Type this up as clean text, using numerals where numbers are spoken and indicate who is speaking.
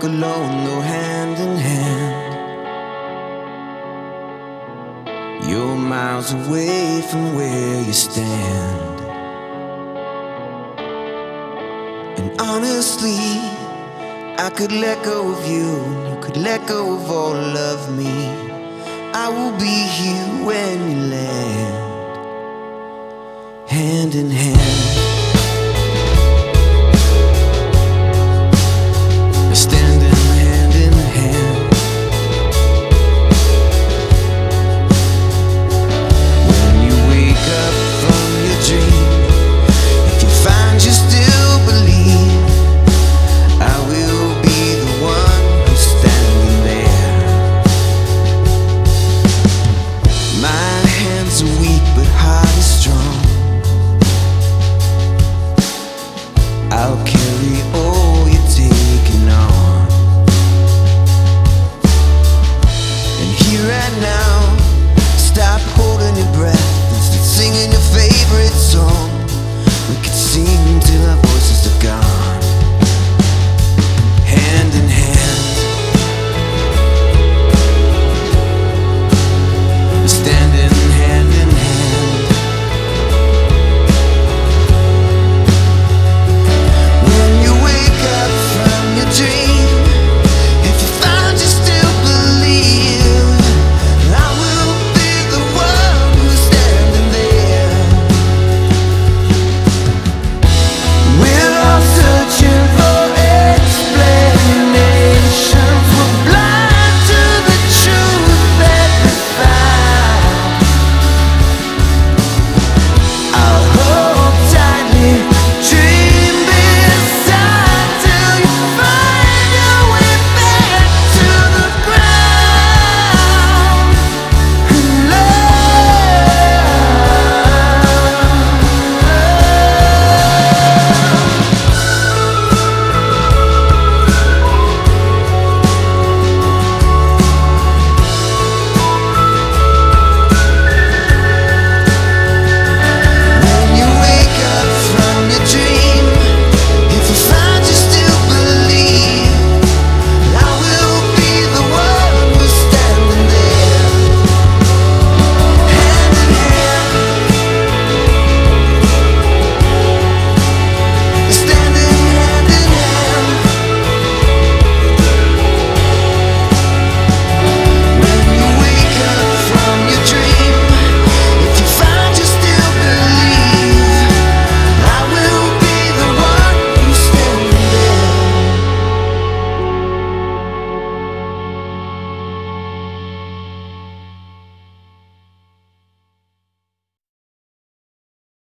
Speaker 1: alone, though hand in hand. You're miles away from where you stand. And honestly, I could let go of you, and you could let go of all of me. I will be here when you land, hand in hand.